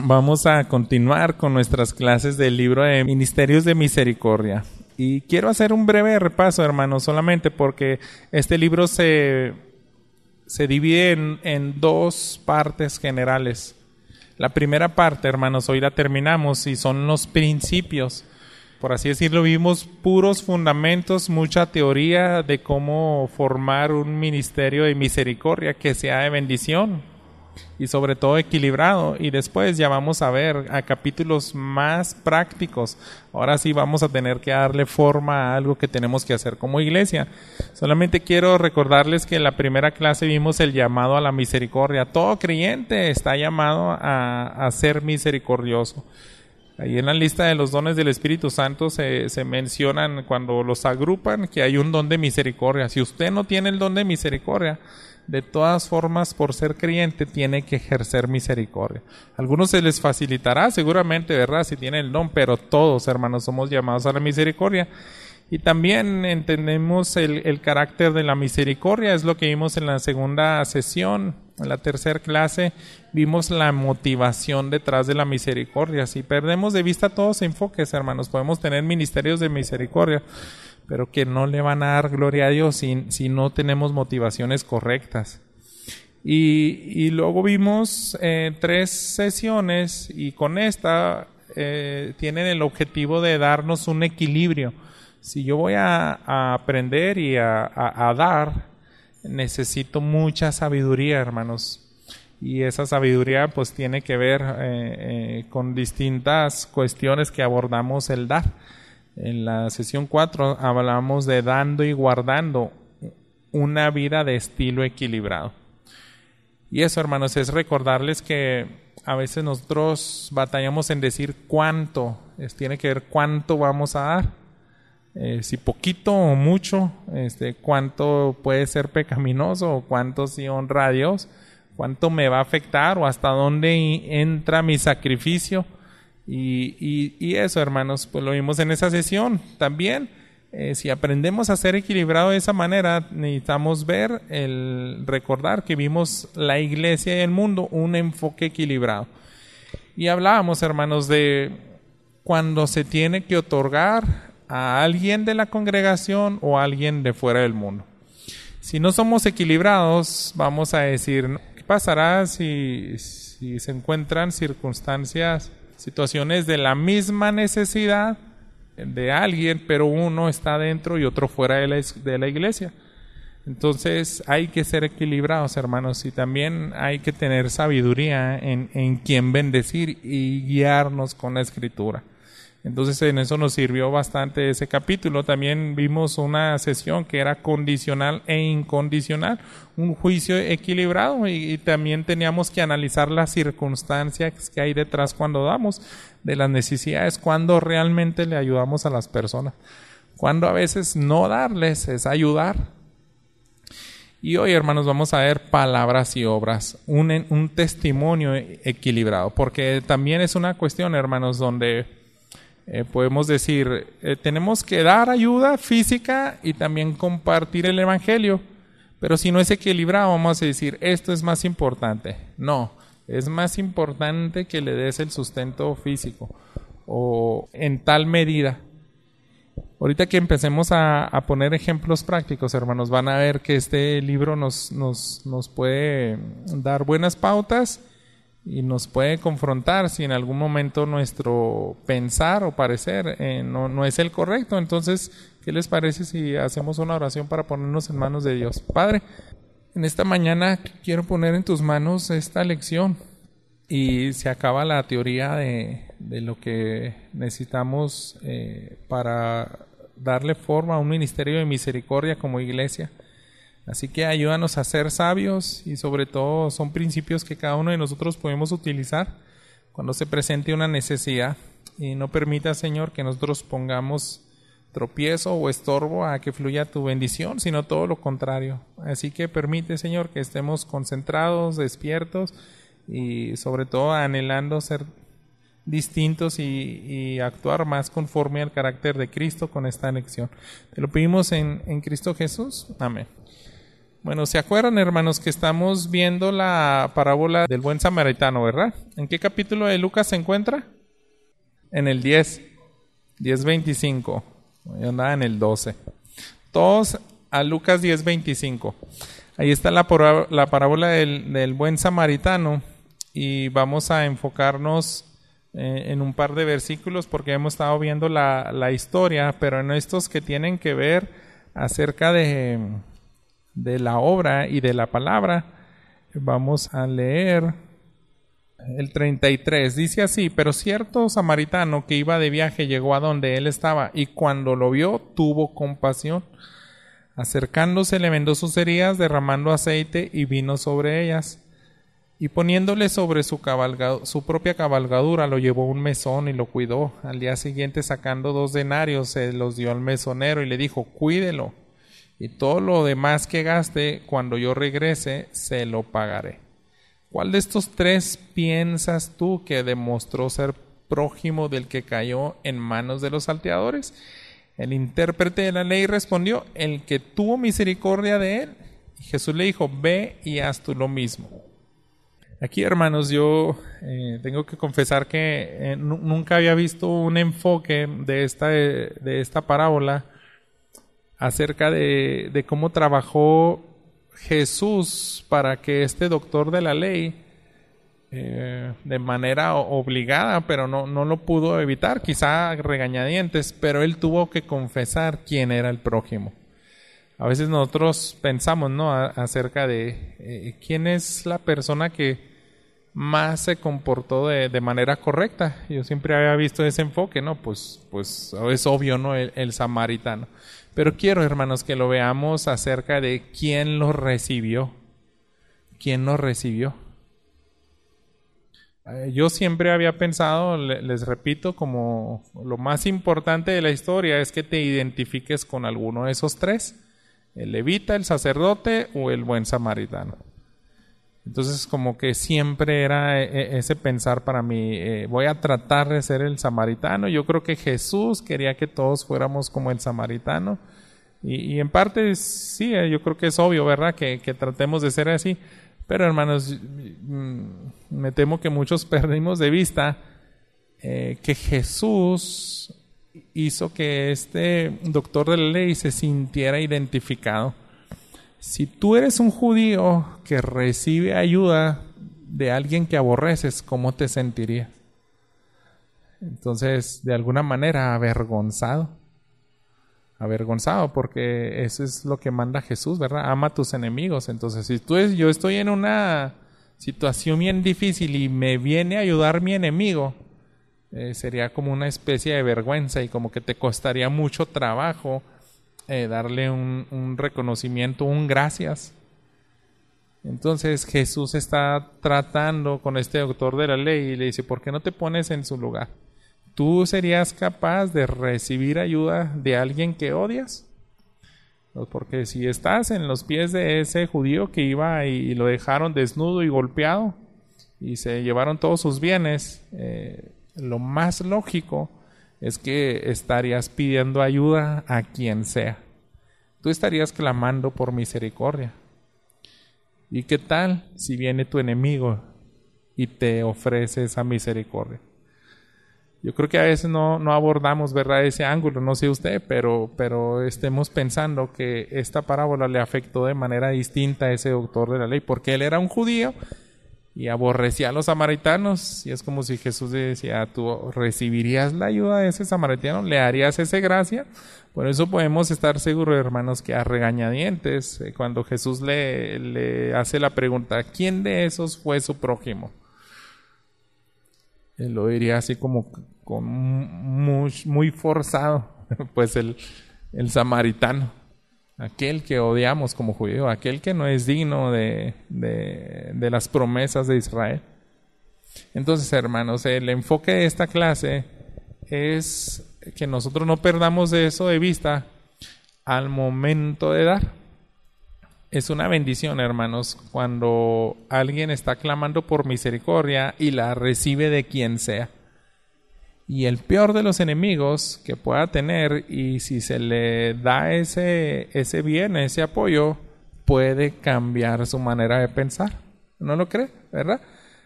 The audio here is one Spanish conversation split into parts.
Vamos a continuar con nuestras clases del libro de Ministerios de Misericordia. Y quiero hacer un breve repaso, hermanos, solamente porque este libro se divide en dos partes generales. La primera parte, hermanos, hoy la terminamos y son los principios. Por así decirlo, vimos puros fundamentos, mucha teoría de cómo formar un ministerio de misericordia que sea de bendición y sobre todo equilibrado, y después ya vamos a ver a capítulos más prácticos. Ahora sí vamos a tener que darle forma a algo que tenemos que hacer como iglesia. Solamente quiero recordarles que en la primera clase vimos el llamado a la misericordia. Todo creyente está llamado a ser misericordioso. Ahí en la lista de los dones del Espíritu Santo se mencionan, cuando los agrupan, que hay un don de misericordia. Si usted no tiene el don de misericordia, de todas formas, por ser creyente, tiene que ejercer misericordia. A algunos se les facilitará, seguramente, ¿verdad?, si tienen el don, pero todos, hermanos, somos llamados a la misericordia. Y también entendemos el carácter de la misericordia, es lo que vimos en la segunda sesión. En la tercera clase vimos la motivación detrás de la misericordia. Si perdemos de vista todos los enfoques, hermanos, podemos tener ministerios de misericordia, pero que no le van a dar gloria a Dios si no tenemos motivaciones correctas. Y luego vimos 3 sesiones, y con esta tienen el objetivo de darnos un equilibrio. Si yo voy a aprender y a dar, necesito mucha sabiduría, hermanos. Y esa sabiduría pues tiene que ver con distintas cuestiones que abordamos el dar. En la sesión 4 hablamos de dando y guardando una vida de estilo equilibrado. Y eso, hermanos, es recordarles que a veces nosotros batallamos en decir cuánto. Tiene que ver cuánto vamos a dar. Si poquito o mucho, cuánto puede ser pecaminoso o cuánto sí honra a Dios, cuánto me va a afectar o hasta dónde entra mi sacrificio. Y eso, hermanos, pues lo vimos en esa sesión. También, si aprendemos a ser equilibrado de esa manera, necesitamos recordar que vimos la iglesia y el mundo, un enfoque equilibrado. Y hablábamos, hermanos, de cuando se tiene que otorgar a alguien de la congregación o a alguien de fuera del mundo. Si no somos equilibrados, vamos a decir, ¿qué pasará si se encuentran situaciones de la misma necesidad de alguien, pero uno está dentro y otro fuera de la iglesia? Entonces hay que ser equilibrados, hermanos, y también hay que tener sabiduría en quién bendecir y guiarnos con la Escritura. Entonces en eso nos sirvió bastante ese capítulo. También vimos una sesión que era condicional e incondicional, un juicio equilibrado, y también teníamos que analizar las circunstancias que hay detrás cuando damos, de las necesidades, cuando realmente le ayudamos a las personas, cuando a veces no darles es ayudar. Y hoy, hermanos, vamos a ver palabras y obras, un testimonio equilibrado, porque también es una cuestión, hermanos, donde podemos decir, tenemos que dar ayuda física y también compartir el evangelio, pero si no es equilibrado, vamos a decir, esto es más importante. No, es más importante que le des el sustento físico o en tal medida. Ahorita que empecemos a poner ejemplos prácticos, hermanos, van a ver que este libro nos puede dar buenas pautas y nos puede confrontar si en algún momento nuestro pensar o parecer no es el correcto. Entonces, ¿qué les parece si hacemos una oración para ponernos en manos de Dios? Padre, en esta mañana quiero poner en tus manos esta lección, y se acaba la teoría de lo que necesitamos para darle forma a un ministerio de misericordia como iglesia. Así que ayúdanos a ser sabios, y sobre todo son principios que cada uno de nosotros podemos utilizar cuando se presente una necesidad, y no permita, Señor, que nosotros pongamos tropiezo o estorbo a que fluya tu bendición, sino todo lo contrario. Así que permite, Señor, que estemos concentrados, despiertos y sobre todo anhelando ser distintos y actuar más conforme al carácter de Cristo con esta lección. Te lo pedimos en Cristo Jesús. Amén. Bueno, ¿se acuerdan, hermanos, que estamos viendo la parábola del buen samaritano, verdad? ¿En qué capítulo de Lucas se encuentra? En el 10:25. Yo andaba en el 12. Todos a Lucas 10:25. Ahí está la parábola del buen samaritano y vamos a enfocarnos en un par de versículos porque hemos estado viendo la historia, pero en estos que tienen que ver acerca de la obra y de la palabra. Vamos a leer el 33. Dice así: pero cierto samaritano que iba de viaje llegó a donde él estaba, y cuando lo vio tuvo compasión. Acercándose le vendó sus heridas, derramando aceite y vino sobre ellas, y poniéndole sobre su propia cabalgadura, lo llevó a un mesón y lo cuidó. Al día siguiente, sacando 2 denarios, se los dio al mesonero y le dijo: cuídelo, y todo lo demás que gaste, cuando yo regrese, se lo pagaré. ¿Cuál de estos 3 piensas tú que demostró ser prójimo del que cayó en manos de los salteadores? El intérprete de la ley respondió: el que tuvo misericordia de él. Y Jesús le dijo: ve y haz tú lo mismo. Aquí, hermanos, yo tengo que confesar que nunca había visto un enfoque de esta parábola acerca de cómo trabajó Jesús para que este doctor de la ley, de manera obligada, pero no lo pudo evitar, quizá regañadientes, pero él tuvo que confesar quién era el prójimo. A veces nosotros pensamos, ¿no?, acerca de quién es la persona que más se comportó de manera correcta. Yo siempre había visto ese enfoque, ¿no? Pues es obvio, ¿no? El samaritano. Pero quiero, hermanos, que lo veamos acerca de quién lo recibió. ¿Quién lo recibió? Yo siempre había pensado, les repito, como lo más importante de la historia es que te identifiques con alguno de esos 3. El levita, el sacerdote o el buen samaritano. Entonces, como que siempre era ese pensar para mí, voy a tratar de ser el samaritano. Yo creo que Jesús quería que todos fuéramos como el samaritano. Y en parte sí, yo creo que es obvio, ¿verdad?, que tratemos de ser así. Pero, hermanos, me temo que muchos perdimos de vista que Jesús hizo que este doctor de la ley se sintiera identificado. Si tú eres un judío que recibe ayuda de alguien que aborreces, ¿cómo te sentirías? Entonces, de alguna manera, avergonzado, porque eso es lo que manda Jesús, ¿verdad? Ama a tus enemigos. Entonces, si yo estoy en una situación bien difícil y me viene a ayudar mi enemigo, sería como una especie de vergüenza y como que te costaría mucho trabajo darle un reconocimiento, un gracias. Entonces Jesús está tratando con este doctor de la ley y le dice: ¿por qué no te pones en su lugar? ¿Tú serías capaz de recibir ayuda de alguien que odias? Porque si estás en los pies de ese judío que iba y lo dejaron desnudo y golpeado y se llevaron todos sus bienes, lo más lógico es que estarías pidiendo ayuda a quien sea. Tú estarías clamando por misericordia. ¿Y qué tal si viene tu enemigo y te ofrece esa misericordia? Yo creo que a veces no abordamos, ¿verdad?, ese ángulo, no sé usted, pero estemos pensando que esta parábola le afectó de manera distinta a ese doctor de la ley, porque él era un judío y aborrecía a los samaritanos, y es como si Jesús le decía: ¿tú recibirías la ayuda de ese samaritano? ¿Le harías esa gracia? Por eso podemos estar seguros, hermanos, que a regañadientes, cuando Jesús le hace la pregunta: ¿quién de esos fue su prójimo?, él lo diría así como con muy forzado, pues el samaritano, aquel que odiamos como judío, aquel que no es digno de las promesas de Israel. Entonces, hermanos, el enfoque de esta clase es que nosotros no perdamos eso de vista al momento de dar. Es una bendición, hermanos, cuando alguien está clamando por misericordia y la recibe de quien sea. Y el peor de los enemigos que pueda tener, y si se le da ese bien, ese apoyo, puede cambiar su manera de pensar. ¿No lo cree? ¿Verdad?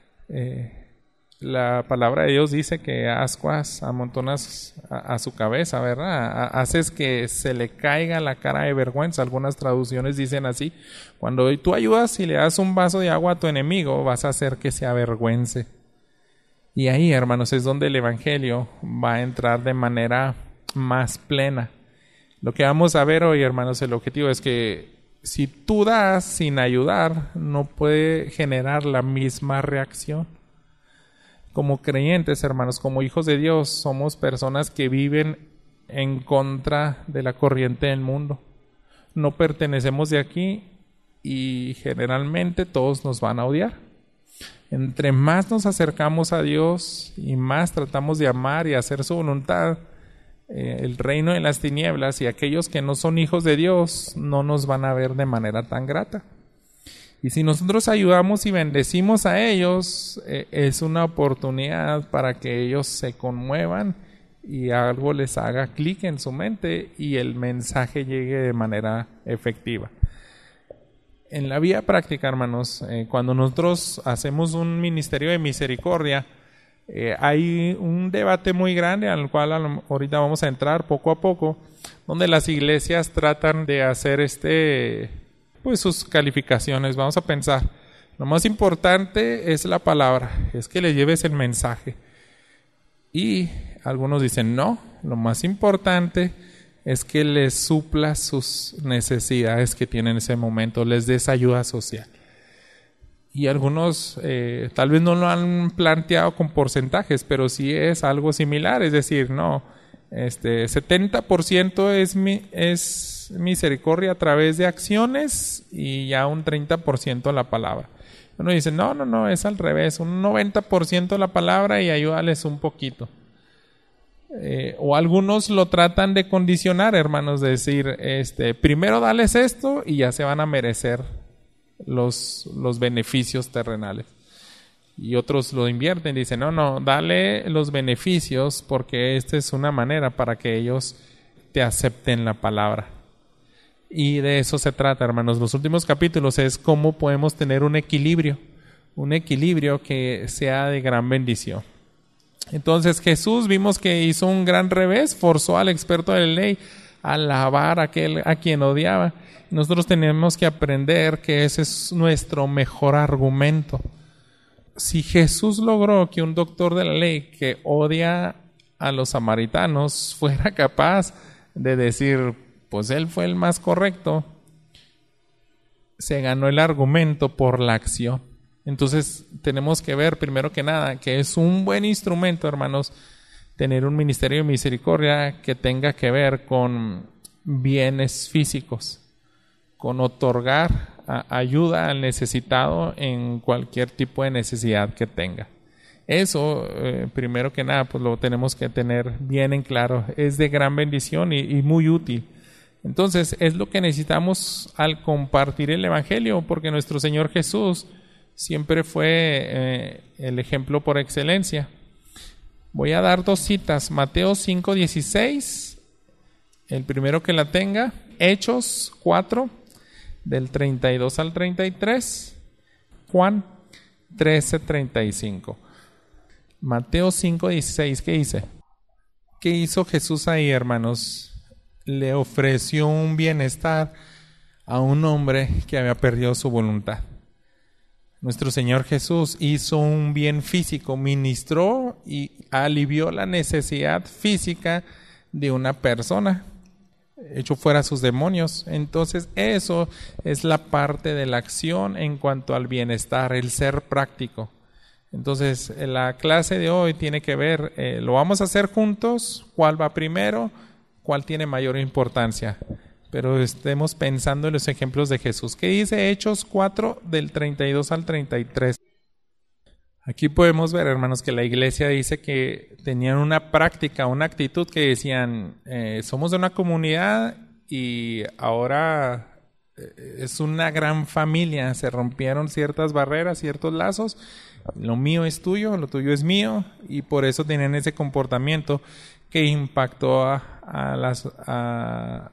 La palabra de Dios dice que ascuas amontonas a su cabeza, ¿verdad? Haces que se le caiga la cara de vergüenza. Algunas traducciones dicen así. Cuando tú ayudas y le das un vaso de agua a tu enemigo, vas a hacer que se avergüence. Y ahí, hermanos, es donde el Evangelio va a entrar de manera más plena. Lo que vamos a ver hoy, hermanos, el objetivo es que si tú das sin ayudar, no puede generar la misma reacción. Como creyentes, hermanos, como hijos de Dios, somos personas que viven en contra de la corriente del mundo. No pertenecemos de aquí y generalmente todos nos van a odiar. Entre más nos acercamos a Dios y más tratamos de amar y hacer su voluntad, el reino de las tinieblas y aquellos que no son hijos de Dios no nos van a ver de manera tan grata. Y si nosotros ayudamos y bendecimos a ellos, es una oportunidad para que ellos se conmuevan y algo les haga clic en su mente y el mensaje llegue de manera efectiva. En la vida práctica, hermanos, cuando nosotros hacemos un ministerio de misericordia, hay un debate muy grande al cual ahorita vamos a entrar poco a poco, donde las iglesias tratan de hacer pues sus calificaciones. Vamos a pensar, lo más importante es la palabra, es que le lleves el mensaje. Y algunos dicen, no, lo más importante es que les suplas sus necesidades que tienen en ese momento, les des ayuda social. Y algunos tal vez no lo han planteado con porcentajes, pero sí es algo similar, es decir, no, 70% es misericordia a través de acciones y ya un 30% la palabra. Uno dice, no, es al revés, un 90% la palabra y ayúdales un poquito. O algunos lo tratan de condicionar, hermanos, de decir, primero dales esto y ya se van a merecer los beneficios terrenales. Y otros lo invierten, dicen, no, dale los beneficios porque esta es una manera para que ellos te acepten la palabra. Y de eso se trata, hermanos. Los últimos capítulos es cómo podemos tener un equilibrio que sea de gran bendición. Entonces Jesús vimos que hizo un gran revés, forzó al experto de la ley a alabar a quien odiaba. Nosotros tenemos que aprender que ese es nuestro mejor argumento. Si Jesús logró que un doctor de la ley que odia a los samaritanos fuera capaz de decir, pues él fue el más correcto, se ganó el argumento por la acción. Entonces tenemos que ver primero que nada que es un buen instrumento, hermanos, tener un ministerio de misericordia que tenga que ver con bienes físicos, con otorgar ayuda al necesitado en cualquier tipo de necesidad que tenga. Eso, primero que nada, pues lo tenemos que tener bien en claro. Es de gran bendición y muy útil. Entonces, es lo que necesitamos al compartir el Evangelio, porque nuestro Señor Jesús siempre fue el ejemplo por excelencia. Voy a dar dos citas. Mateo 5:16, el primero que la tenga. Hechos 4, del 32 al 33. Juan 13:35. Mateo 5:16, ¿qué dice? ¿Qué hizo Jesús ahí, hermanos? Le ofreció un bienestar a un hombre que había perdido su voluntad. Nuestro Señor Jesús hizo un bien físico, ministró y alivió la necesidad física de una persona, echó fuera sus demonios. Entonces eso es la parte de la acción en cuanto al bienestar, el ser práctico. Entonces la clase de hoy tiene que ver, lo vamos a hacer juntos, cuál va primero, cuál tiene mayor importancia. Pero estemos pensando en los ejemplos de Jesús. ¿Qué dice Hechos 4 del 32 al 33? Aquí podemos ver, hermanos, que la iglesia dice que tenían una práctica, una actitud que decían, somos de una comunidad y ahora es una gran familia. Se rompieron ciertas barreras, ciertos lazos. Lo mío es tuyo, lo tuyo es mío, y por eso tenían ese comportamiento que impactó a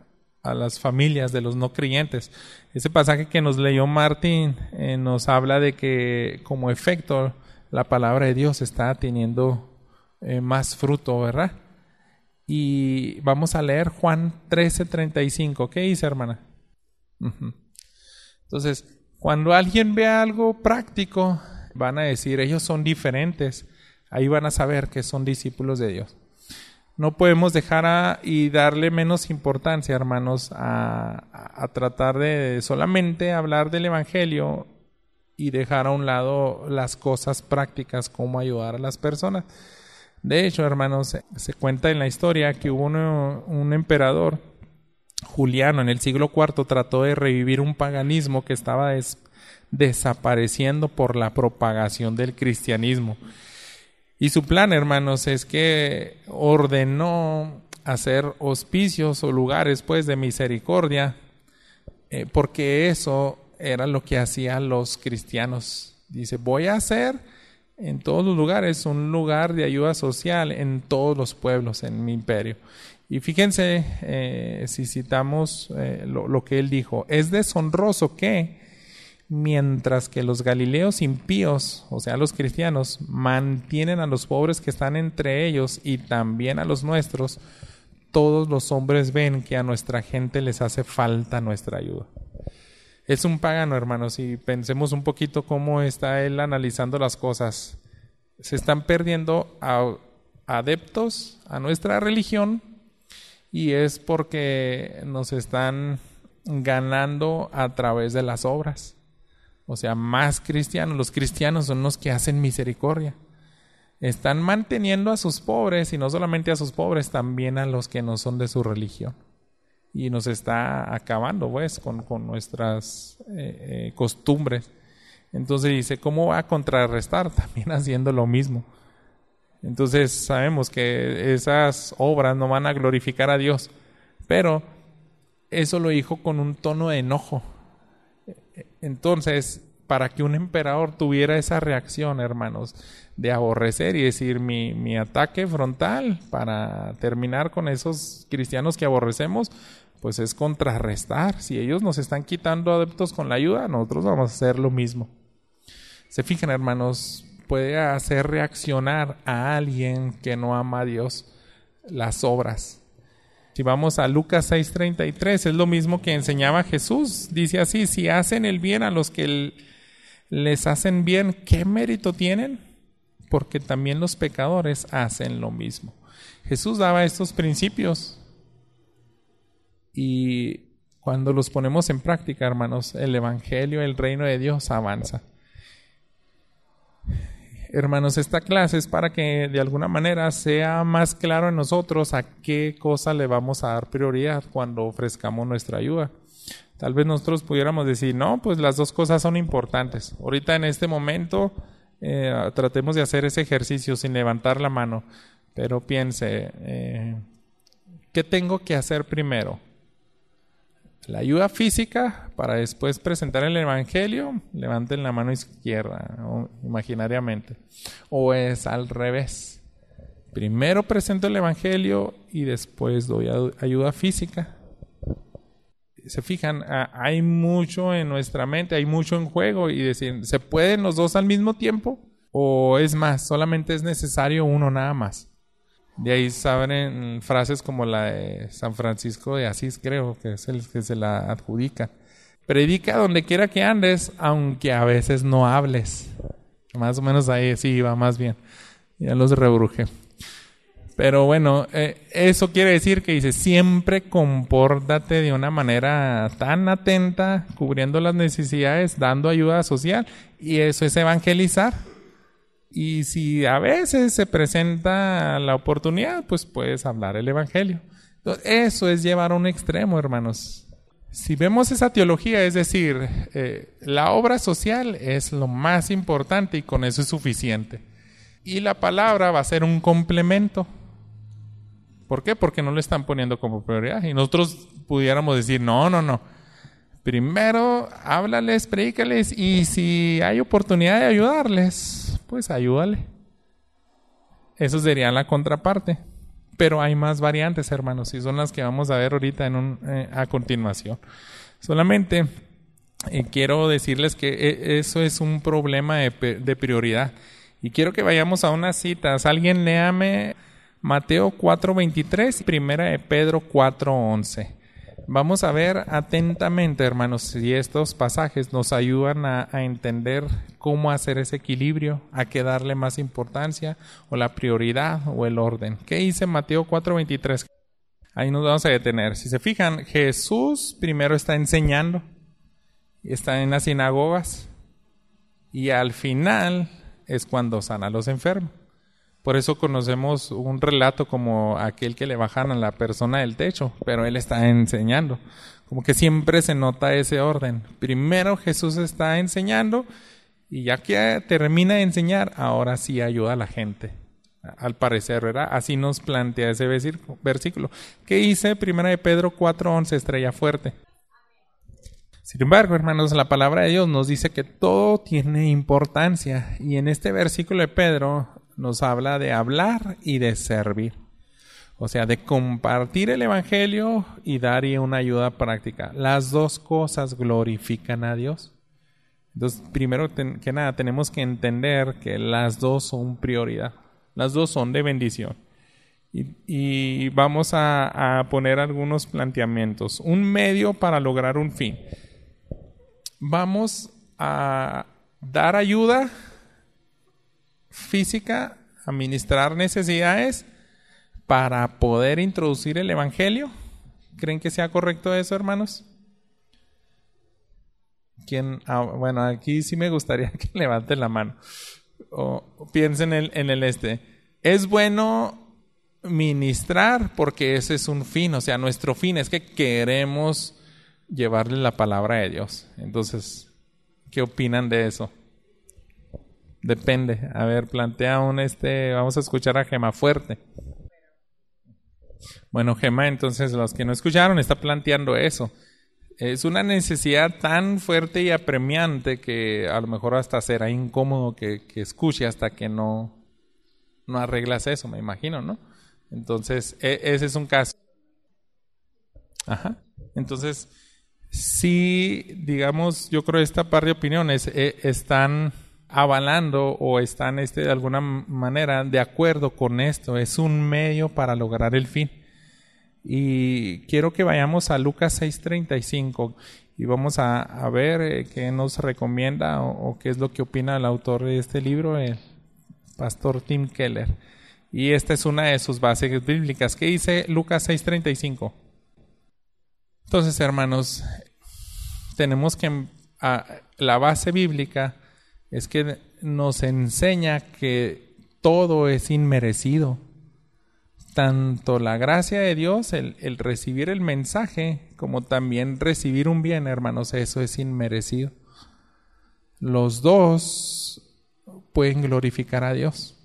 a las familias de los no creyentes. Ese pasaje que nos leyó Martín nos habla de que como efecto la palabra de Dios está teniendo más fruto, ¿verdad? Y vamos a leer Juan 13:35. ¿Qué dice, hermana? Entonces, cuando alguien ve algo práctico, van a decir, ellos son diferentes. Ahí van a saber que son discípulos de Dios. No podemos dejar y darle menos importancia, hermanos, a tratar de solamente hablar del Evangelio y dejar a un lado las cosas prácticas, como ayudar a las personas. De hecho, hermanos, se cuenta en la historia que hubo un emperador, Juliano, en el siglo IV, trató de revivir un paganismo que estaba desapareciendo por la propagación del cristianismo. Y su plan, hermanos, es que ordenó hacer hospicios o lugares, pues, de misericordia, porque eso era lo que hacían los cristianos. Dice, voy a hacer en todos los lugares un lugar de ayuda social en todos los pueblos en mi imperio. Y fíjense, si citamos lo que él dijo, es deshonroso que mientras que los galileos impíos, o sea los cristianos, mantienen a los pobres que están entre ellos y también a los nuestros, todos los hombres ven que a nuestra gente les hace falta nuestra ayuda. Es un pagano, hermanos, y pensemos un poquito cómo está él analizando las cosas. Se están perdiendo adeptos a nuestra religión y es porque nos están ganando a través de las obras. O sea, más cristianos. Los cristianos son los que hacen misericordia. Están manteniendo a sus pobres, y no solamente a sus pobres, también a los que no son de su religión. Y nos está acabando, pues, con nuestras costumbres. Entonces dice, ¿cómo va a contrarrestar? También haciendo lo mismo. Entonces sabemos que esas obras no van a glorificar a Dios. Pero eso lo dijo con un tono de enojo. Entonces, para que un emperador tuviera esa reacción, hermanos, de aborrecer y decir mi ataque frontal para terminar con esos cristianos que aborrecemos, pues es contrarrestar. Si ellos nos están quitando adeptos con la ayuda, nosotros vamos a hacer lo mismo. Se fijan, hermanos, puede hacer reaccionar a alguien que no ama a Dios las obras. Si vamos a Lucas 6:33, es lo mismo que enseñaba Jesús. Dice así, si hacen el bien a los que les hacen bien, ¿qué mérito tienen? Porque también los pecadores hacen lo mismo. Jesús daba estos principios y cuando los ponemos en práctica, hermanos, el Evangelio, el reino de Dios avanza. Hermanos, esta clase es para que de alguna manera sea más claro en nosotros a qué cosa le vamos a dar prioridad cuando ofrezcamos nuestra ayuda. Tal vez nosotros pudiéramos decir, no, pues las dos cosas son importantes. Ahorita en este momento tratemos de hacer ese ejercicio sin levantar la mano, pero piense, ¿qué tengo que hacer primero? La ayuda física para después presentar el Evangelio, levanten la mano izquierda imaginariamente. O es al revés. Primero presento el Evangelio y después doy ayuda física. Se fijan, hay mucho en nuestra mente, hay mucho en juego y decir, ¿se pueden los dos al mismo tiempo? O es más, solamente es necesario uno nada más. De ahí saben frases como la de San Francisco de Asís, creo que es el que se la adjudica. Predica donde quiera que andes, aunque a veces no hables. Más o menos ahí sí va más bien. Ya los rebrujé. Pero bueno, eso quiere decir que dice, siempre compórtate de una manera tan atenta, cubriendo las necesidades, dando ayuda social. Y eso es evangelizar. Y si a veces se presenta la oportunidad, pues puedes hablar el Evangelio. Entonces, eso es llevar a un extremo, hermanos. Si vemos esa teología, es decir, la obra social es lo más importante y con eso es suficiente. Y la palabra va a ser un complemento. ¿Por qué? Porque no lo están poniendo como prioridad. Y nosotros pudiéramos decir, no. Primero, háblales, predícales y si hay oportunidad de ayudarles, pues ayúdale. Eso sería la contraparte. Pero hay más variantes, hermanos, y son las que vamos a ver ahorita a continuación. Solamente quiero decirles que eso es un problema de prioridad. Y quiero que vayamos a unas citas. Alguien léame Mateo 4:23 y Primera de Pedro 4:11. Vamos a ver atentamente, hermanos, si estos pasajes nos ayudan a entender cómo hacer ese equilibrio, a qué darle más importancia, o la prioridad, o el orden. ¿Qué dice Mateo 4:23? Ahí nos vamos a detener. Si se fijan, Jesús primero está enseñando, está en las sinagogas, y al final es cuando sana a los enfermos. Por eso conocemos un relato como aquel que le bajan a la persona del techo, pero él está enseñando. Como que siempre se nota ese orden. Primero Jesús está enseñando y ya que termina de enseñar, ahora sí ayuda a la gente. Al parecer, ¿verdad? Así nos plantea ese versículo. ¿Qué dice Primera de Pedro 4:11, estrella fuerte? Sin embargo, hermanos, la palabra de Dios nos dice que todo tiene importancia. Y en este versículo de Pedro nos habla de hablar y de servir. O sea, de compartir el evangelio y dar una ayuda práctica. Las dos cosas glorifican a Dios. Entonces, primero que nada, tenemos que entender que las dos son prioridad. Las dos son de bendición. Y vamos a poner algunos planteamientos. Un medio para lograr un fin. Vamos a dar ayuda física, administrar necesidades para poder introducir el evangelio. ¿Creen que sea correcto eso, hermanos? ¿Quién? Bueno, aquí sí me gustaría que levanten la mano o piensen en el es bueno ministrar porque ese es un fin, o sea, nuestro fin es que queremos llevarle la palabra de Dios. Entonces, ¿qué opinan de eso? Depende. A ver, plantea vamos a escuchar a Gema fuerte. Bueno, Gema, entonces los que no escucharon, está planteando eso. Es una necesidad tan fuerte y apremiante que a lo mejor hasta será incómodo que escuche hasta que no arreglas eso, me imagino, ¿no? Entonces, ese es un caso. Ajá. Entonces, sí, digamos, yo creo que esta par de opiniones están avalando o están de alguna manera de acuerdo con esto. Es un medio para lograr el fin. Y quiero que vayamos a Lucas 6:35 y vamos a ver qué nos recomienda o qué es lo que opina el autor de este libro, el pastor Tim Keller. Y esta es una de sus bases bíblicas. ¿Qué dice Lucas 6:35? Entonces, hermanos, tenemos que la base bíblica es que nos enseña que todo es inmerecido. Tanto la gracia de Dios, el recibir el mensaje, como también recibir un bien, hermanos, eso es inmerecido. Los dos pueden glorificar a Dios.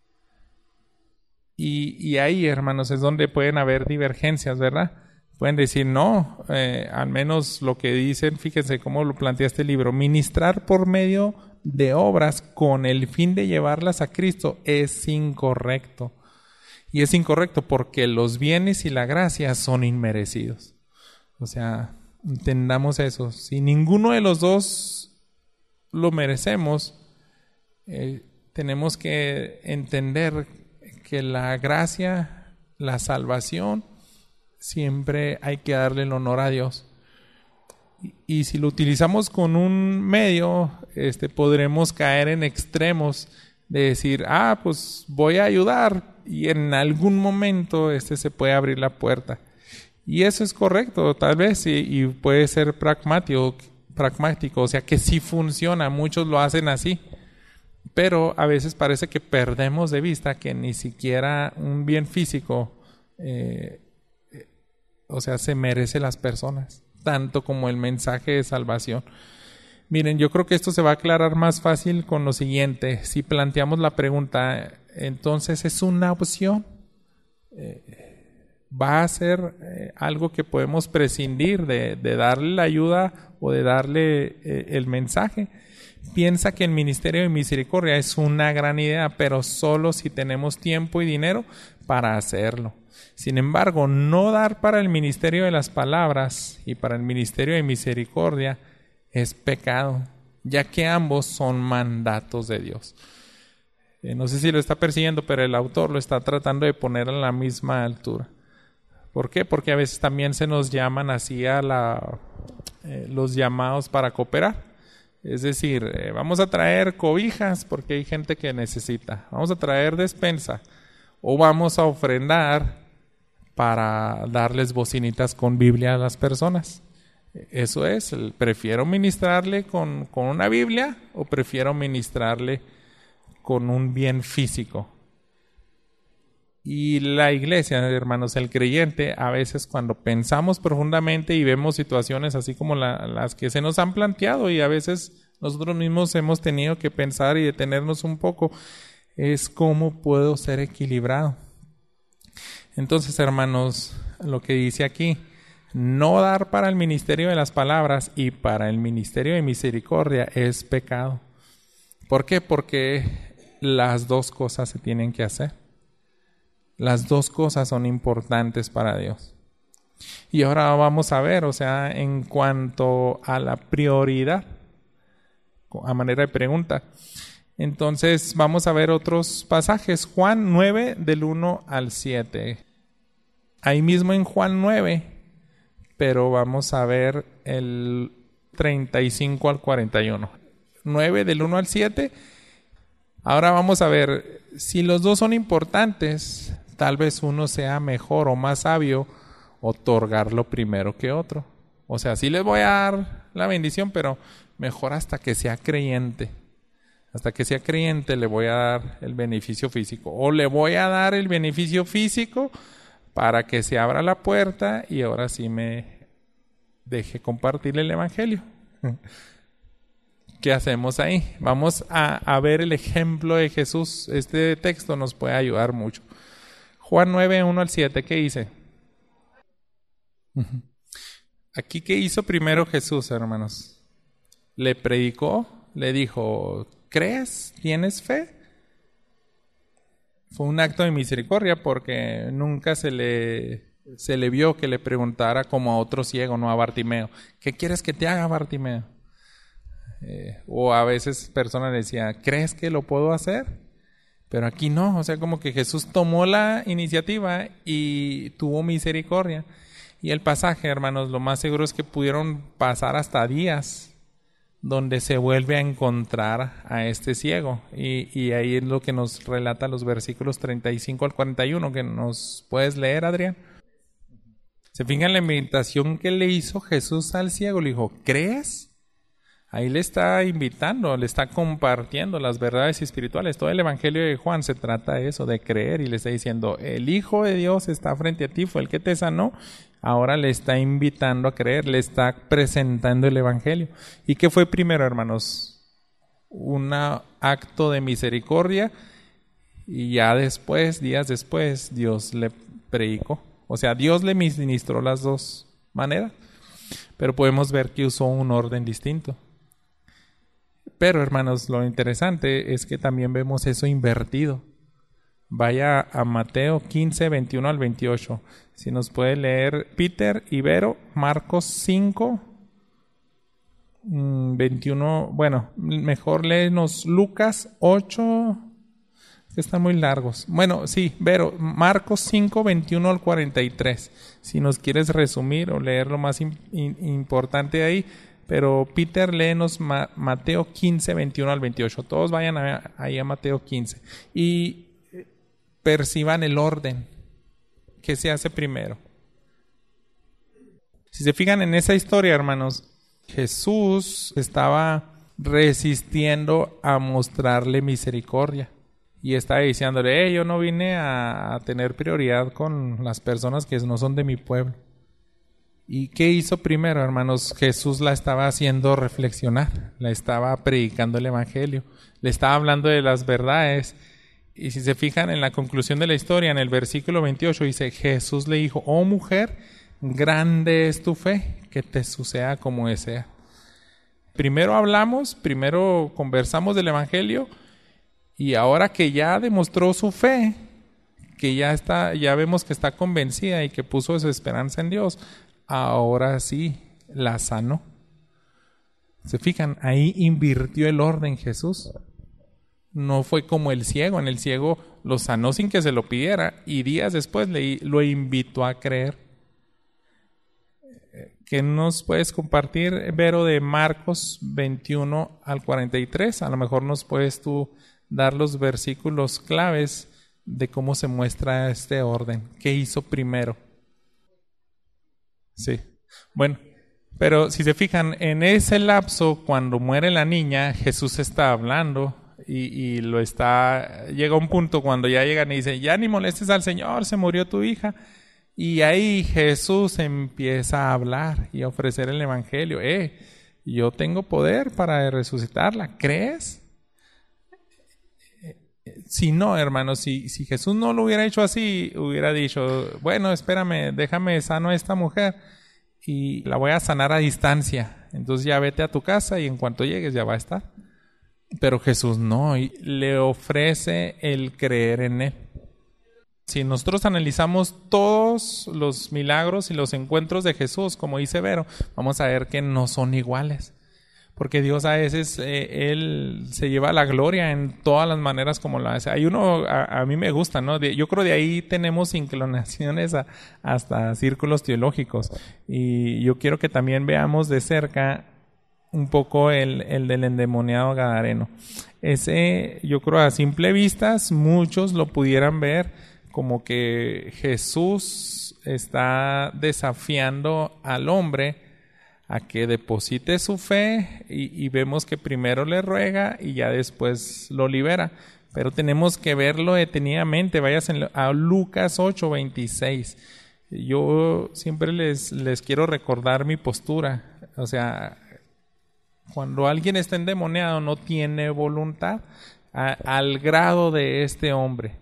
Y ahí, hermanos, es donde pueden haber divergencias, ¿verdad? Pueden decir, no, al menos lo que dicen, fíjense cómo lo plantea este libro, ministrar por medio de obras con el fin de llevarlas a Cristo es incorrecto. Y es incorrecto porque los bienes y la gracia son inmerecidos. O sea, entendamos eso. Si ninguno de los dos lo merecemos, tenemos que entender que la gracia, la salvación, siempre hay que darle el honor a Dios. Y si lo utilizamos con un medio, podremos caer en extremos de decir, pues voy a ayudar y en algún momento se puede abrir la puerta. Y eso es correcto, tal vez, y puede ser pragmático, o sea que sí funciona, muchos lo hacen así. Pero a veces parece que perdemos de vista que ni siquiera un bien físico, se merece las personas, tanto como el mensaje de salvación. Miren, yo creo que esto se va a aclarar más fácil con lo siguiente. Si planteamos la pregunta, entonces ¿es una opción? ¿Va a ser algo que podemos prescindir de darle la ayuda o de darle el mensaje? piensa que el ministerio de misericordia es una gran idea, pero solo si tenemos tiempo y dinero para hacerlo. Sin embargo, no dar para el ministerio de las palabras y para el ministerio de misericordia es pecado, ya que ambos son mandatos de Dios. No sé si lo está persiguiendo, pero el autor lo está tratando de poner a la misma altura. ¿Por qué? Porque a veces también se nos llaman así a los llamados para cooperar. Es decir, vamos a traer cobijas porque hay gente que necesita. Vamos a traer despensa. O vamos a ofrendar para darles bocinitas con Biblia a las personas. Eso es, prefiero ministrarle con una Biblia o prefiero ministrarle con un bien físico. Y la iglesia, hermanos, el creyente, a veces cuando pensamos profundamente y vemos situaciones así como las que se nos han planteado y a veces nosotros mismos hemos tenido que pensar y detenernos un poco, es cómo puedo ser equilibrado. Entonces, hermanos, lo que dice aquí, no dar para el ministerio de las palabras y para el ministerio de misericordia es pecado. ¿Por qué? Porque las dos cosas se tienen que hacer. Las dos cosas son importantes para Dios. Y ahora vamos a ver, en cuanto a la prioridad, a manera de pregunta. Entonces vamos a ver otros pasajes. Juan 9 del 1 al 7. Ahí mismo en Juan 9, pero vamos a ver el 35 al 41. 9 del 1 al 7. Ahora vamos a ver, si los dos son importantes, tal vez uno sea mejor o más sabio otorgarlo primero que otro. Sí les voy a dar la bendición, pero mejor hasta que sea creyente. Hasta que sea creyente le voy a dar el beneficio físico. O le voy a dar el beneficio físico para que se abra la puerta y ahora sí me deje compartir el evangelio. ¿Qué hacemos ahí? Vamos a ver el ejemplo de Jesús. Este texto nos puede ayudar mucho. Juan 9, 1 al 7, ¿qué dice? Aquí, ¿qué hizo primero Jesús, hermanos? Le predicó, le dijo, ¿crees? ¿Tienes fe? Fue un acto de misericordia porque nunca se le vio que le preguntara como a otro ciego, no a Bartimeo. ¿Qué quieres que te haga, Bartimeo? O a veces personas le decían, ¿crees que lo puedo hacer? Pero aquí no, como que Jesús tomó la iniciativa y tuvo misericordia. Y el pasaje, hermanos, lo más seguro es que pudieron pasar hasta días donde se vuelve a encontrar a este ciego. Y ahí es lo que nos relata los versículos 35 al 41, que nos puedes leer, Adrián. Se fijan en la invitación que le hizo Jesús al ciego. Le dijo, ¿crees? Ahí le está invitando, le está compartiendo las verdades espirituales. Todo el evangelio de Juan se trata de eso, de creer. Y le está diciendo, el Hijo de Dios está frente a ti, fue el que te sanó. Ahora le está invitando a creer, le está presentando el evangelio. ¿Y qué fue primero, hermanos? Un acto de misericordia. Y ya después, días después, Dios le predicó. Dios le ministró las dos maneras. Pero podemos ver que usó un orden distinto. Pero, hermanos, lo interesante es que también vemos eso invertido. Vaya a Mateo 15, 21 al 28. Si nos puede leer Peter Ibero, Marcos 5, 21. Bueno, mejor léenos Lucas 8, que están muy largos. Bueno, sí, Vero, Marcos 5, 21 al 43. Si nos quieres resumir o leer lo más importante ahí. Pero Peter, léenos Mateo 15, 21 al 28. Todos vayan ahí a Mateo 15. Y perciban el orden. ¿Qué se hace primero? Si se fijan en esa historia, hermanos, Jesús estaba resistiendo a mostrarle misericordia. Y estaba diciéndole, yo no vine a tener prioridad con las personas que no son de mi pueblo. ¿Y qué hizo primero, hermanos? Jesús la estaba haciendo reflexionar, la estaba predicando el evangelio, le estaba hablando de las verdades. Y si se fijan en la conclusión de la historia, en el versículo 28 dice, Jesús le dijo, oh mujer, grande es tu fe, que te suceda como desea. Primero hablamos, primero conversamos del Evangelio, y ahora que ya demostró su fe, que ya vemos que está convencida y que puso su esperanza en Dios, ahora sí la sanó. ¿Se fijan? Ahí invirtió el orden Jesús. No fue como el ciego. En el ciego lo sanó sin que se lo pidiera y días después lo invitó a creer. ¿Qué nos puedes compartir, Vero, de Marcos 21 al 43? A lo mejor nos puedes tú dar los versículos claves de cómo se muestra este orden. ¿Qué hizo primero? Sí. Bueno, pero si se fijan, en ese lapso, cuando muere la niña, Jesús está hablando y llega un punto cuando ya llegan y dicen, ya ni molestes al Señor, se murió tu hija. Y ahí Jesús empieza a hablar y a ofrecer el Evangelio. Yo tengo poder para resucitarla, ¿crees? Si no, hermanos, si Jesús no lo hubiera hecho así, hubiera dicho, bueno, espérame, déjame sano a esta mujer y la voy a sanar a distancia. Entonces ya vete a tu casa y en cuanto llegues ya va a estar. Pero Jesús no, y le ofrece el creer en Él. Si nosotros analizamos todos los milagros y los encuentros de Jesús, como dice Vero, vamos a ver que no son iguales. Porque Dios a veces, Él se lleva la gloria en todas las maneras como lo hace. Hay uno, a mí me gusta, ¿no? Yo creo de ahí tenemos inclinaciones hasta círculos teológicos. Y yo quiero que también veamos de cerca un poco el del endemoniado gadareno. Ese, yo creo a simple vista, muchos lo pudieran ver como que Jesús está desafiando al hombre a que deposite su fe y vemos que primero le ruega y ya después lo libera. Pero tenemos que verlo detenidamente. Vayas a Lucas 8:26. Yo siempre les quiero recordar mi postura. O sea, cuando alguien está endemoniado no tiene voluntad al grado de este hombre.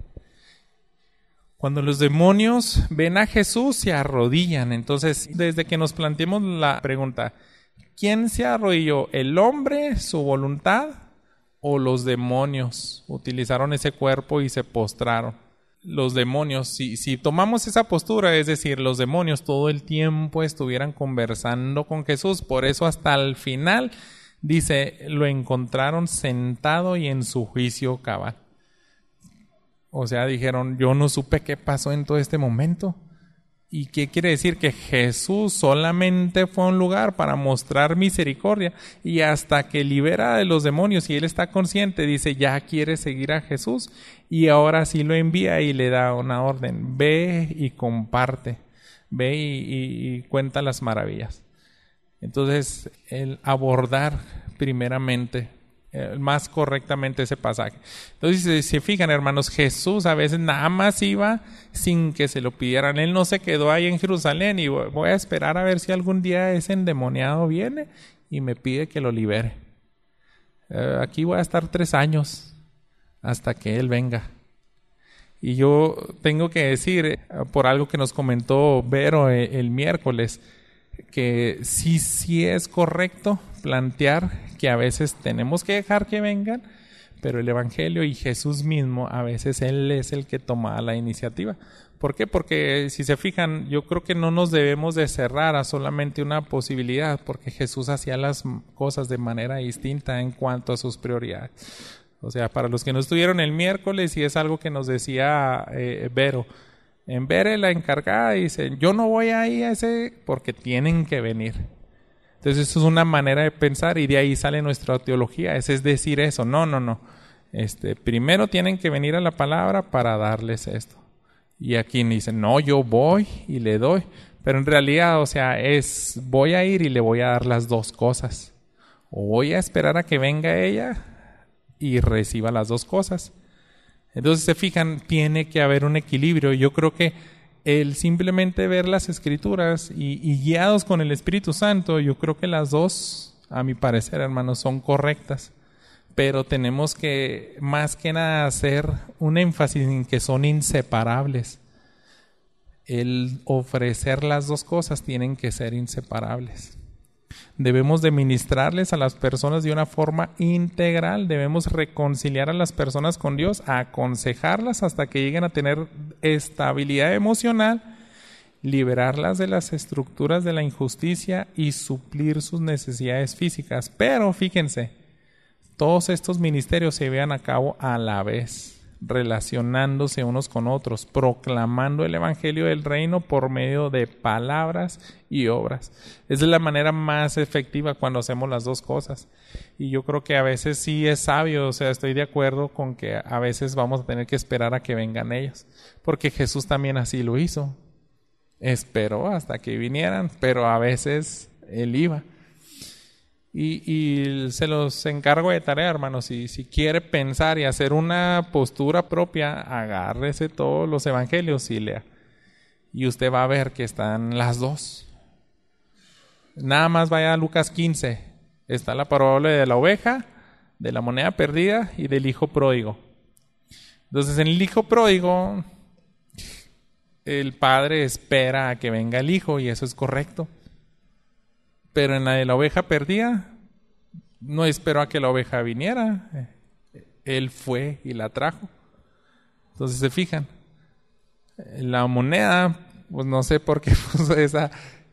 Cuando los demonios ven a Jesús, se arrodillan. Entonces, desde que nos planteemos la pregunta, ¿quién se arrodilló? ¿El hombre, su voluntad, o los demonios? Utilizaron ese cuerpo y se postraron. Los demonios, si tomamos esa postura, es decir, los demonios todo el tiempo estuvieran conversando con Jesús. Por eso hasta el final, dice, lo encontraron sentado y en su juicio cabal. O sea, dijeron, yo no supe qué pasó en todo este momento. ¿Y qué quiere decir? Que Jesús solamente fue a un lugar para mostrar misericordia. Y hasta que libera de los demonios y él está consciente, dice, ya quiere seguir a Jesús. Y ahora sí lo envía y le da una orden. Ve y comparte. Ve y cuenta las maravillas. Entonces, el abordar primeramente más correctamente ese pasaje. Entonces, si se fijan, hermanos, Jesús a veces nada más iba sin que se lo pidieran. Él no se quedó ahí en Jerusalén y voy a esperar a ver si algún día ese endemoniado viene y me pide que lo libere. Aquí voy a estar 3 años hasta que Él venga. Y yo tengo que decir, por algo que nos comentó Vero el miércoles, que sí es correcto plantear que a veces tenemos que dejar que vengan, pero el Evangelio y Jesús mismo, a veces Él es el que toma la iniciativa. ¿Por qué? Porque si se fijan, yo creo que no nos debemos de cerrar a solamente una posibilidad, porque Jesús hacía las cosas de manera distinta en cuanto a sus prioridades. O sea, para los que no estuvieron el miércoles, y es algo que nos decía Vero, en Vere la encargada dice, yo no voy ahí a ese porque tienen que venir. Entonces eso es una manera de pensar y de ahí sale nuestra teología, es decir eso, no. Primero tienen que venir a la palabra para darles esto. Y aquí dicen, no, yo voy y le doy. Pero en realidad, o sea, voy a ir y le voy a dar las dos cosas. O voy a esperar a que venga ella y reciba las dos cosas. Entonces se fijan, tiene que haber un equilibrio. Yo creo que el simplemente ver las Escrituras y guiados con el Espíritu Santo, yo creo que las dos, a mi parecer, hermanos, son correctas. Pero tenemos que, más que nada, hacer un énfasis en que son inseparables. El ofrecer las dos cosas tienen que ser inseparables. Debemos de ministrarles a las personas de una forma integral. Debemos reconciliar a las personas con Dios, aconsejarlas hasta que lleguen a tener estabilidad emocional, liberarlas de las estructuras de la injusticia y suplir sus necesidades físicas. Pero fíjense, todos estos ministerios se llevan a cabo a la vez, relacionándose unos con otros, proclamando el evangelio del reino por medio de palabras y obras. Esa es la manera más efectiva cuando hacemos las dos cosas. Y yo creo que a veces sí es sabio, o sea, estoy de acuerdo con que a veces vamos a tener que esperar a que vengan ellos, porque Jesús también así lo hizo. Esperó hasta que vinieran, pero a veces Él iba. Y se los encargo de tarea, hermanos. Si quiere pensar y hacer una postura propia, agárrese todos los evangelios y lea. Y usted va a ver que están las dos. Nada más vaya a Lucas 15. Está la parábola de la oveja, de la moneda perdida y del hijo pródigo. Entonces, en el hijo pródigo, el padre espera a que venga el hijo y eso es correcto. Pero en la de la oveja perdida, no esperó a que la oveja viniera. Él fue y la trajo. Entonces se fijan. La moneda, pues no sé por qué puso esa.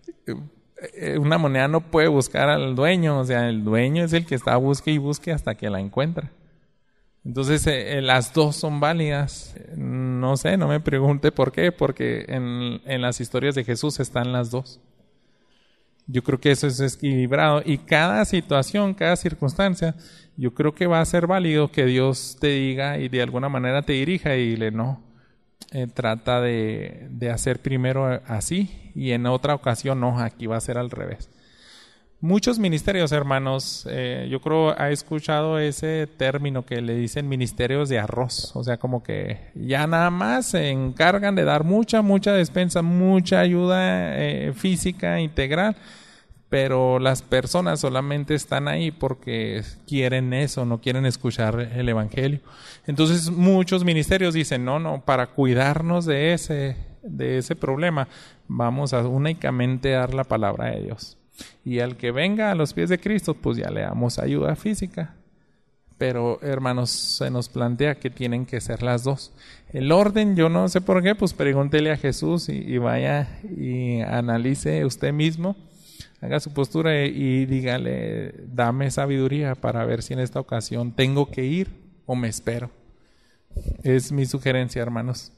Una moneda no puede buscar al dueño. O sea, el dueño es el que está busque y busque hasta que la encuentra. Entonces las dos son válidas. No sé, no me pregunte por qué. Porque en las historias de Jesús están las dos. Yo creo que eso es equilibrado y cada situación, cada circunstancia, yo creo que va a ser válido que Dios te diga y de alguna manera te dirija y dile no, trata de hacer primero así y en otra ocasión no, aquí va a ser al revés. Muchos ministerios, hermanos, yo creo ha escuchado ese término que le dicen ministerios de arroz, o sea, como que ya nada más se encargan de dar mucha despensa, mucha ayuda física integral, pero las personas solamente están ahí porque quieren eso, no quieren escuchar el evangelio. Entonces muchos ministerios dicen, no, para cuidarnos de ese problema, vamos a únicamente dar la palabra de Dios. Y al que venga a los pies de Cristo, pues ya le damos ayuda física. Pero, hermanos, se nos plantea que tienen que ser las dos. El orden, yo no sé por qué, pues pregúntele a Jesús y vaya y analice usted mismo, haga su postura y dígale, dame sabiduría para ver si en esta ocasión tengo que ir o me espero. Es mi sugerencia, hermanos.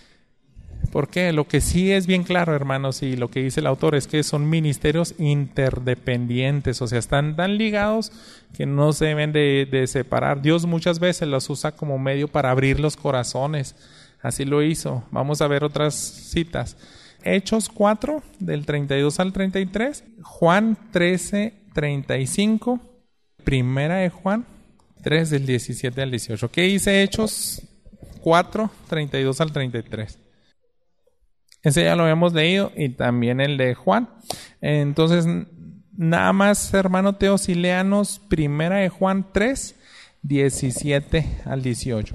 Porque lo que sí es bien claro, hermanos, y lo que dice el autor es que son ministerios interdependientes, o sea, están tan ligados que no se deben de separar. Dios muchas veces los usa como medio para abrir los corazones. Así lo hizo. Vamos a ver otras citas. Hechos 4, del 32 al 33, Juan 13, 35, Primera de Juan 3, del 17 al 18. ¿Qué dice Hechos 4, 32 al 33? Ese ya lo habíamos leído y también el de Juan. Entonces, nada más, hermano Teosileanos, Primera de Juan 3, 17 al 18.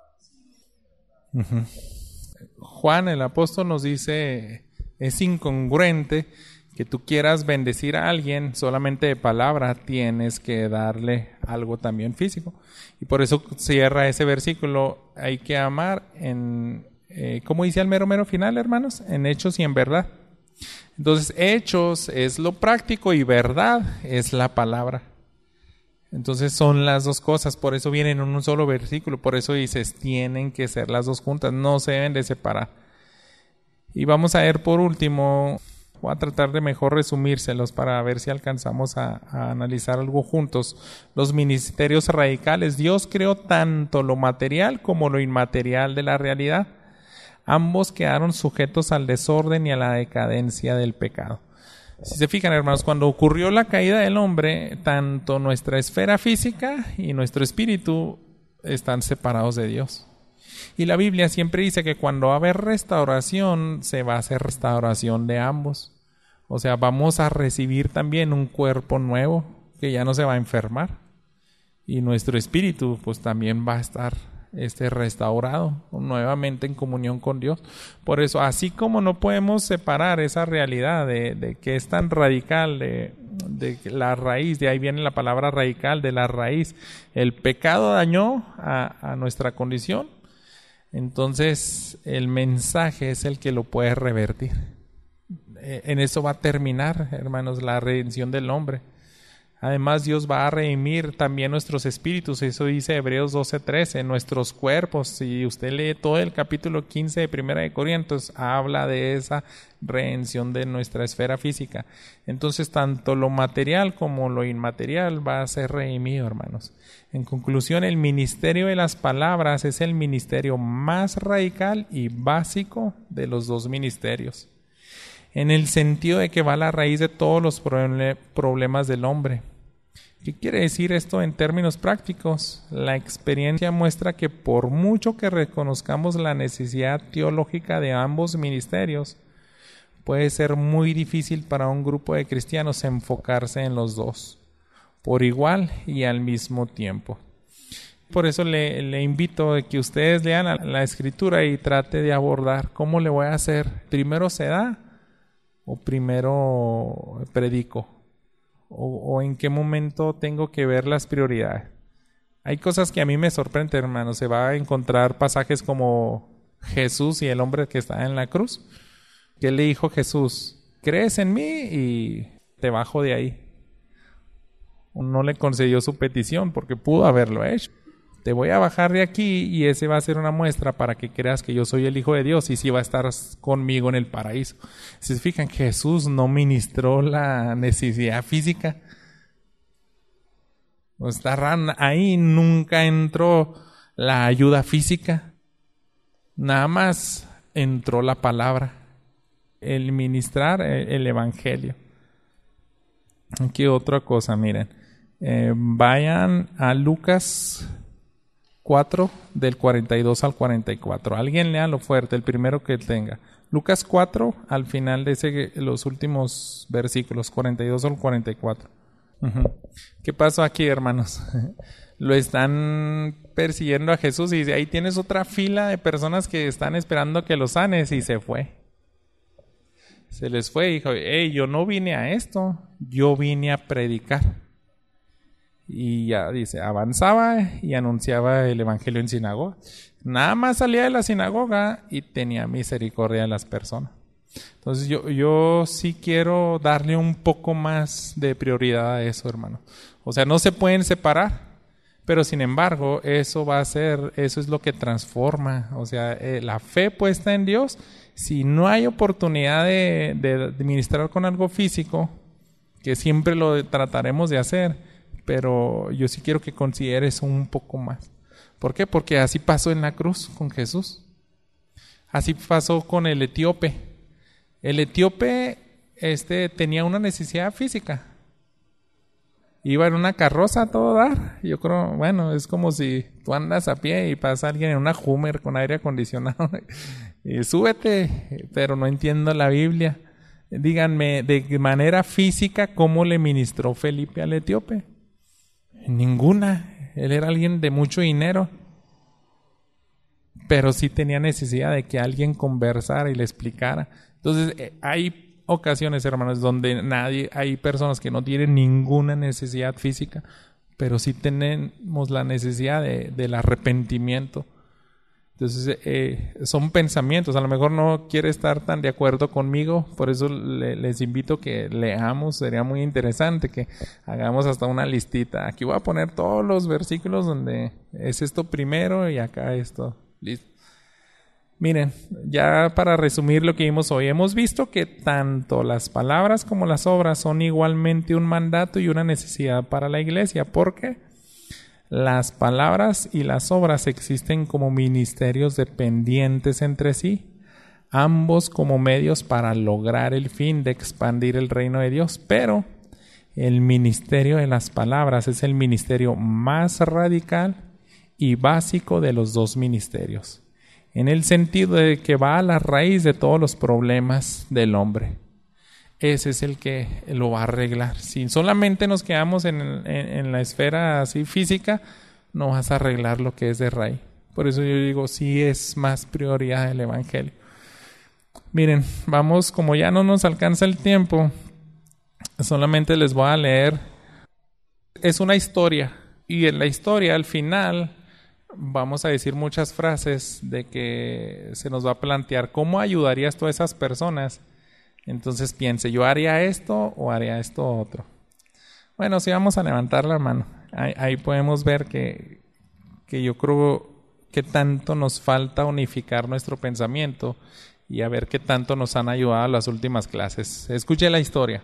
Juan, el apóstol, nos dice, es incongruente que tú quieras bendecir a alguien solamente de palabra, tienes que darle algo también físico. Y por eso cierra ese versículo, hay que amar ¿cómo dice al mero final, hermanos? En hechos y en verdad. Entonces, hechos es lo práctico y verdad es la palabra. Entonces, son las dos cosas. Por eso vienen en un solo versículo. Por eso dices, tienen que ser las dos juntas. No se deben de separar. Y vamos a ver por último, voy a tratar de mejor resumírselos para ver si alcanzamos a analizar algo juntos. Los ministerios radicales. Dios creó tanto lo material como lo inmaterial de la realidad. Ambos quedaron sujetos al desorden y a la decadencia del pecado. Si se fijan, hermanos, cuando ocurrió la caída del hombre, tanto nuestra esfera física y nuestro espíritu están separados de Dios. Y la Biblia siempre dice que cuando va a haber restauración, se va a hacer restauración de ambos. O sea, vamos a recibir también un cuerpo nuevo que ya no se va a enfermar. Y nuestro espíritu, pues también va a estar restaurado nuevamente en comunión con Dios. Por eso, así como no podemos separar esa realidad de que es tan radical de la raíz, de ahí viene la palabra radical, de la raíz. El pecado dañó a nuestra condición, entonces el mensaje es el que lo puede revertir. En eso va a terminar, hermanos, la redención del hombre. Además, Dios va a redimir también nuestros espíritus. Eso dice Hebreos 12:13, nuestros cuerpos. Si usted lee todo el capítulo 15 de Primera de Corintios, habla de esa redención de nuestra esfera física. Entonces, tanto lo material como lo inmaterial va a ser redimido, hermanos. En conclusión, el ministerio de las palabras es el ministerio más radical y básico de los dos ministerios, en el sentido de que va a la raíz de todos los problemas del hombre. ¿Qué quiere decir esto en términos prácticos? La experiencia muestra que por mucho que reconozcamos la necesidad teológica de ambos ministerios, puede ser muy difícil para un grupo de cristianos enfocarse en los dos, por igual y al mismo tiempo. Por eso le invito a que ustedes lean la Escritura y trate de abordar cómo le voy a hacer. ¿Primero se da o primero predico? ¿O en qué momento tengo que ver las prioridades? Hay cosas que a mí me sorprenden, hermano. Se va a encontrar pasajes como Jesús y el hombre que está en la cruz. ¿Qué le dijo Jesús? ¿Crees en mí? Y te bajo de ahí. No le concedió su petición porque pudo haberlo hecho. Te voy a bajar de aquí y ese va a ser una muestra para que creas que yo soy el Hijo de Dios y sí va a estar conmigo en el paraíso. Si se fijan, Jesús no ministró la necesidad física. Ahí nunca entró la ayuda física. Nada más entró la palabra, el ministrar el evangelio. Aquí otra cosa, miren. Vayan a Lucas 4, del 42 al 44. Alguien léalo fuerte, el primero que tenga. Lucas 4, al final de los últimos versículos, 42 al 44. ¿Qué pasó aquí, hermanos? Lo están persiguiendo a Jesús y ahí tienes otra fila de personas que están esperando que lo sanes, y se fue. Se les fue y dijo, yo no vine a esto, yo vine a predicar. Y ya dice, avanzaba y anunciaba el evangelio en sinagoga. Nada más salía de la sinagoga y tenía misericordia de las personas. Entonces yo sí quiero darle un poco más de prioridad a eso, hermano. O sea, no se pueden separar, pero sin embargo, eso es lo que transforma. O sea, la fe puesta en Dios, si no hay oportunidad de ministrar con algo físico, que siempre lo trataremos de hacer, pero yo sí quiero que consideres un poco más. ¿Por qué? Porque así pasó en la cruz con Jesús. Así pasó con el etíope. El etíope tenía una necesidad física. Iba en una carroza a todo dar. Yo creo, bueno, es como si tú andas a pie y pasa alguien en una Hummer con aire acondicionado. Y súbete, pero no entiendo la Biblia. Díganme, de manera física, ¿cómo le ministró Felipe al etíope? Ninguna. Él era alguien de mucho dinero, pero sí tenía necesidad de que alguien conversara y le explicara. Entonces hay ocasiones, hermanos, donde hay personas que no tienen ninguna necesidad física, pero sí tenemos la necesidad del arrepentimiento. Entonces son pensamientos. A lo mejor no quiere estar tan de acuerdo conmigo, por eso les invito que leamos. Sería muy interesante que hagamos hasta una listita. Aquí voy a poner todos los versículos donde es esto primero y acá esto. Listo. Miren, ya para resumir lo que vimos hoy, hemos visto que tanto las palabras como las obras son igualmente un mandato y una necesidad para la iglesia. ¿Por qué? Las palabras y las obras existen como ministerios dependientes entre sí, ambos como medios para lograr el fin de expandir el reino de Dios, pero el ministerio de las palabras es el ministerio más radical y básico de los dos ministerios, en el sentido de que va a la raíz de todos los problemas del hombre. Ese es el que lo va a arreglar. Si solamente nos quedamos en la esfera así física, no vas a arreglar lo que es de raíz. Por eso yo digo, sí es más prioridad el evangelio. Miren, vamos, como ya no nos alcanza el tiempo, Solamente les voy a leer. Es una historia. Y en la historia, al final, vamos a decir muchas frases de que se nos va a plantear cómo ayudarías tú a esas personas. Entonces piense, ¿yo haría esto o haría esto otro? Bueno, sí, vamos a levantar la mano. Ahí podemos ver que yo creo que tanto nos falta unificar nuestro pensamiento y a ver qué tanto nos han ayudado las últimas clases. Escuche la historia.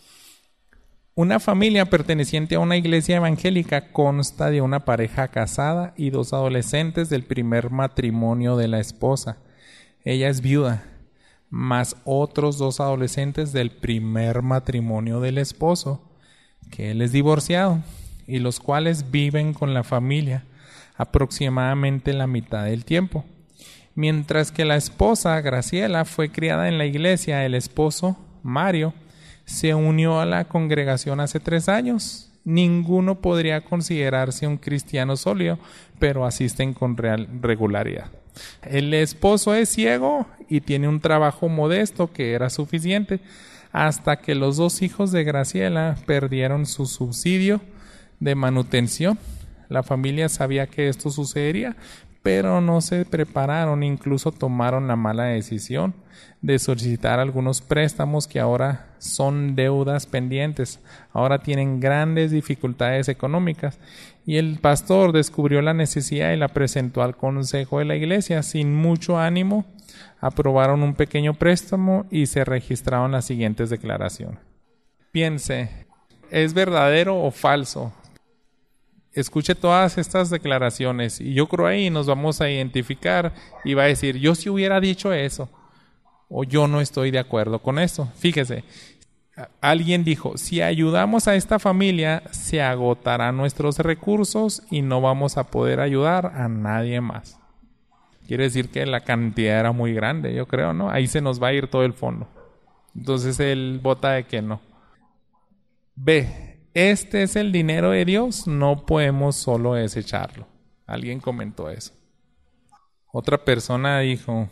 Una familia perteneciente a una iglesia evangélica consta de una pareja casada y 2 adolescentes del primer matrimonio de la esposa. Ella es viuda, más otros 2 adolescentes del primer matrimonio del esposo, que él es divorciado, y los cuales viven con la familia aproximadamente la mitad del tiempo. Mientras que la esposa, Graciela, fue criada en la iglesia, el esposo, Mario, se unió a la congregación hace 3 años. Ninguno podría considerarse un cristiano sólido, pero asisten con regularidad. El esposo es ciego y tiene un trabajo modesto que era suficiente hasta que los 2 hijos de Graciela perdieron su subsidio de manutención. La familia sabía que esto sucedería, pero no se prepararon, incluso tomaron la mala decisión de solicitar algunos préstamos que ahora son deudas pendientes. Ahora tienen grandes dificultades económicas y el pastor descubrió la necesidad y la presentó al consejo de la iglesia. Sin mucho ánimo, aprobaron un pequeño préstamo y se registraron las siguientes declaraciones. Piense, ¿es verdadero o falso? Escuche todas estas declaraciones y yo creo ahí nos vamos a identificar y va a decir, yo sí hubiera dicho eso o yo no estoy de acuerdo con eso. Fíjese, alguien dijo, si ayudamos a esta familia se agotarán nuestros recursos y no vamos a poder ayudar a nadie más. Quiere decir que la cantidad era muy grande, yo creo, ¿no? Ahí se nos va a ir todo el fondo. Entonces él vota de que no. B. Este es el dinero de Dios, no podemos solo desecharlo. Alguien comentó eso. Otra persona dijo,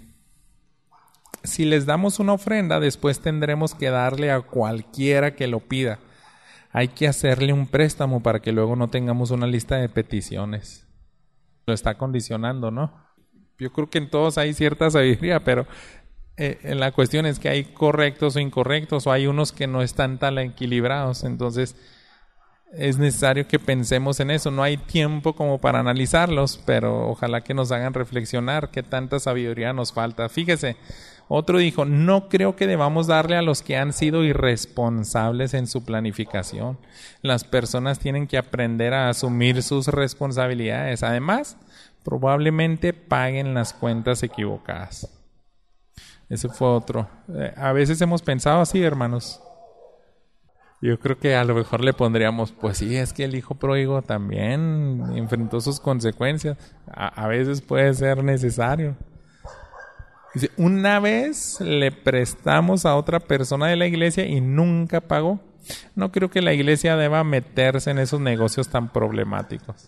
si les damos una ofrenda, después tendremos que darle a cualquiera que lo pida. Hay que hacerle un préstamo para que luego no tengamos una lista de peticiones. Lo está condicionando, ¿no? Yo creo que en todos hay cierta sabiduría, pero en la cuestión es que hay correctos o incorrectos, o hay unos que no están tan equilibrados. Entonces es necesario que pensemos en eso. No hay tiempo como para analizarlos, pero ojalá que nos hagan reflexionar qué tanta sabiduría nos falta. Fíjese, otro dijo, no creo que debamos darle a los que han sido irresponsables en su planificación. Las personas tienen que aprender a asumir sus responsabilidades. Además, probablemente paguen las cuentas equivocadas. Ese fue otro. A veces hemos pensado así, hermanos. Yo creo que a lo mejor le pondríamos, pues sí, es que el hijo pródigo también enfrentó sus consecuencias. A veces puede ser necesario. Dice, una vez le prestamos a otra persona de la iglesia y nunca pagó. No creo que la iglesia deba meterse en esos negocios tan problemáticos.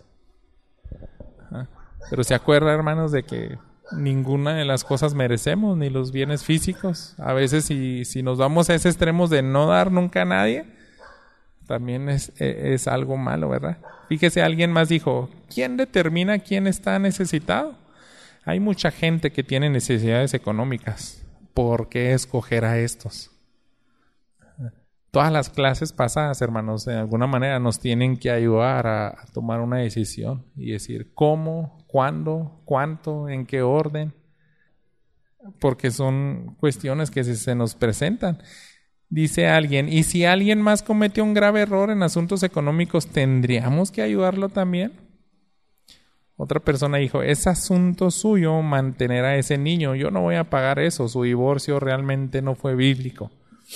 Pero se acuerda, hermanos, de que ninguna de las cosas merecemos, ni los bienes físicos. A veces si nos vamos a ese extremo de no dar nunca a nadie, también es algo malo, ¿verdad? Fíjese, alguien más dijo, ¿quién determina quién está necesitado? Hay mucha gente que tiene necesidades económicas. ¿Por qué escoger a estos? Todas las clases pasadas, hermanos, de alguna manera nos tienen que ayudar a tomar una decisión y decir cómo, cuándo, cuánto, en qué orden, porque son cuestiones que se nos presentan. Dice alguien, ¿y si alguien más cometió un grave error en asuntos económicos, tendríamos que ayudarlo también? Otra persona dijo, es asunto suyo mantener a ese niño, yo no voy a pagar eso, su divorcio realmente no fue bíblico.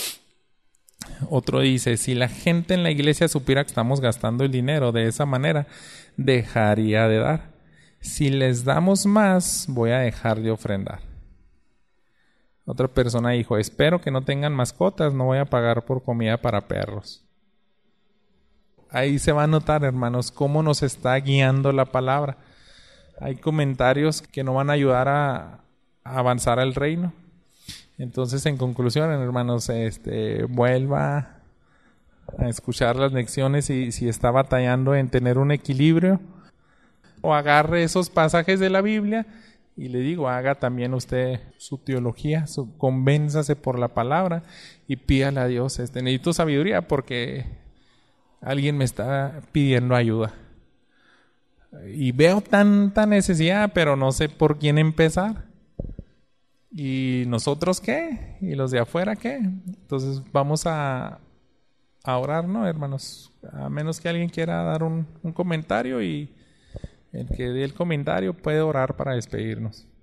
Otro dice, si la gente en la iglesia supiera que estamos gastando el dinero de esa manera, dejaría de dar. Si les damos más, voy a dejar de ofrendar. Otra persona dijo, espero que no tengan mascotas, no voy a pagar por comida para perros. Ahí se va a notar, hermanos, cómo nos está guiando la palabra. Hay comentarios que no van a ayudar a avanzar al reino. Entonces, en conclusión, hermanos, vuelva a escuchar las lecciones y si está batallando en tener un equilibrio, o agarre esos pasajes de la Biblia y le digo, haga también usted su teología, convénzase por la palabra y pídale a Dios, necesito sabiduría porque alguien me está pidiendo ayuda. Y veo tanta necesidad, pero no sé por quién empezar. ¿Y nosotros qué? ¿Y los de afuera qué? Entonces vamos a orar, ¿no, hermanos? A menos que alguien quiera dar un comentario, y el que dé el comentario puede orar para despedirnos.